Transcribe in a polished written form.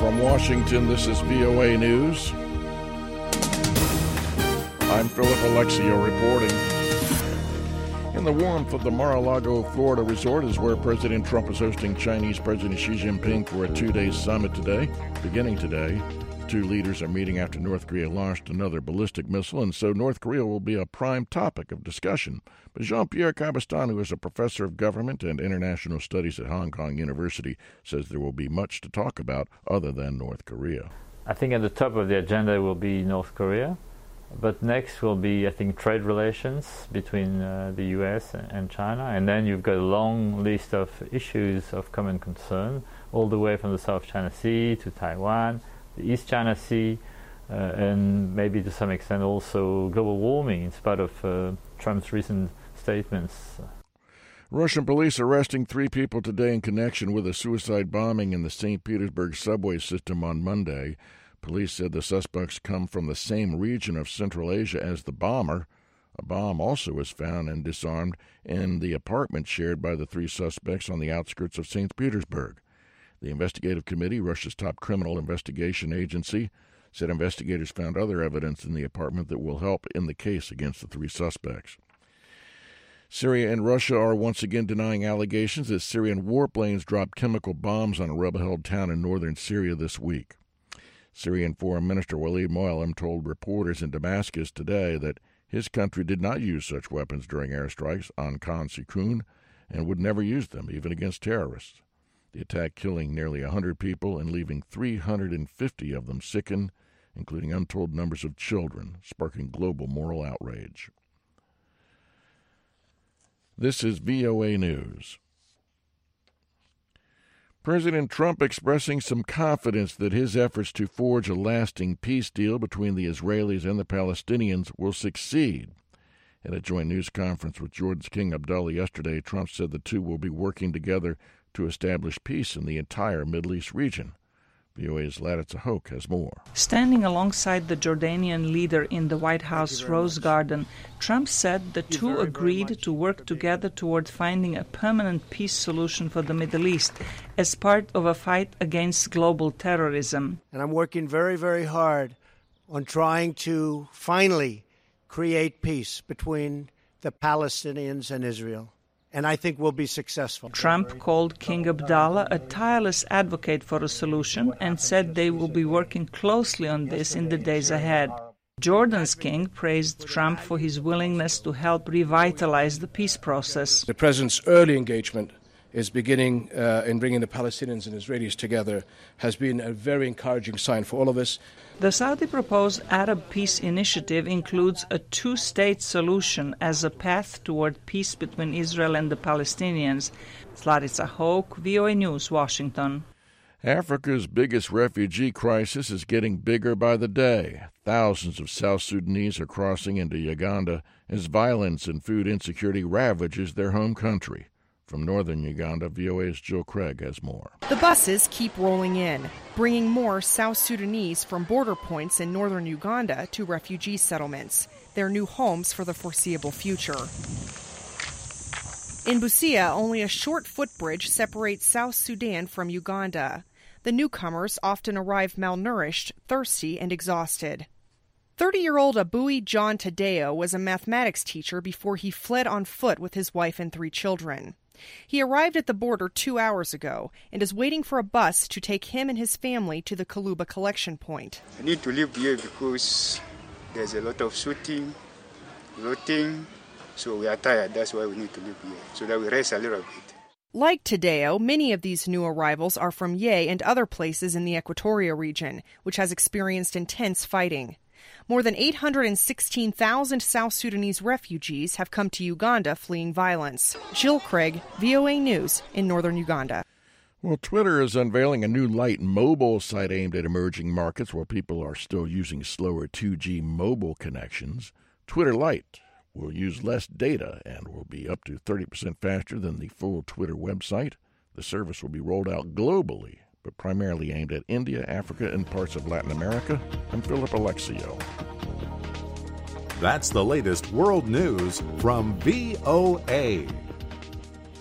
From Washington, this is VOA News. I'm Philip Alexio reporting. In the warmth of the Mar-a-Lago, Florida resort is where President Trump is hosting Chinese President Xi Jinping for a two-day summit today. Beginning today, the two leaders are meeting after North Korea launched another ballistic missile, and so North Korea will be a prime topic of discussion. But Jean-Pierre Cabestan, who is a professor of government and international studies at Hong Kong University, says there will be much to talk about other than North Korea. I think at the top of the agenda will be North Korea, but next will be, I think, trade relations between the U.S. and China, and then you've got a long list of issues of common concern, all the way from the South China Sea to Taiwan, the East China Sea, and maybe to some extent also global warming in spite of Trump's recent statements. Russian police arresting 3 people today in connection with a suicide bombing in the St. Petersburg subway system on Monday. Police said the suspects come from the same region of Central Asia as the bomber. A bomb also was found and disarmed in the apartment shared by the 3 suspects on the outskirts of St. Petersburg. The investigative committee, Russia's top criminal investigation agency, said investigators found other evidence in the apartment that will help in the case against the 3 suspects. Syria and Russia are once again denying allegations that Syrian warplanes dropped chemical bombs on a rebel-held town in northern Syria this week. Syrian Foreign Minister Walid Muallim told reporters in Damascus today that his country did not use such weapons during airstrikes on Khan Sheikhoun and would never use them, even against terrorists. The attack killing nearly 100 people and leaving 350 of them sickened, including untold numbers of children, sparking global moral outrage. This is VOA News. President Trump expressing some confidence that his efforts to forge a lasting peace deal between the Israelis and the Palestinians will succeed. At a joint news conference with Jordan's King Abdullah yesterday, Trump said the two will be working together to establish peace in the entire Middle East region. VOA's Latitza Hoke has more. Standing alongside the Jordanian leader in the White House Rose Garden, Trump said the two agreed to work together toward finding a permanent peace solution for the Middle East as part of a fight against global terrorism. And I'm working very, very hard on trying to finally create peace between the Palestinians and Israel. And I think we'll be successful. Trump called King Abdullah a tireless advocate for a solution and said they will be working closely on this in the days ahead. Jordan's king praised Trump for his willingness to help revitalize the peace process. The president's early engagement is beginning in bringing the Palestinians and Israelis together has been a very encouraging sign for all of us. The Saudi-proposed Arab Peace Initiative includes a 2-state solution as a path toward peace between Israel and the Palestinians. Latitza Hoke, VOA News, Washington. Africa's biggest refugee crisis is getting bigger by the day. Thousands of South Sudanese are crossing into Uganda as violence and food insecurity ravages their home country. From northern Uganda, VOA's Jill Craig has more. The buses keep rolling in, bringing more South Sudanese from border points in northern Uganda to refugee settlements, their new homes for the foreseeable future. In Busia, only a short footbridge separates South Sudan from Uganda. The newcomers often arrive malnourished, thirsty, and exhausted. 30-year-old Abui John Tadeo was a mathematics teacher before he fled on foot with his wife and 3 children. He arrived at the border 2 hours ago and is waiting for a bus to take him and his family to the Kaluba collection point. I need to live here because there's a lot of shooting, looting, so we are tired. That's why we need to live here, so that we rest a little bit. Like Tadeo, many of these new arrivals are from Ye and other places in the Equatoria region, which has experienced intense fighting. More than 816,000 South Sudanese refugees have come to Uganda fleeing violence. Jill Craig, VOA News in northern Uganda. Well, Twitter is unveiling a new light mobile site aimed at emerging markets where people are still using slower 2G mobile connections. Twitter Lite will use less data and will be up to 30% faster than the full Twitter website. The service will be rolled out globally, but primarily aimed at India, Africa, and parts of Latin America. I'm Philip Alexio. That's the latest world news from VOA.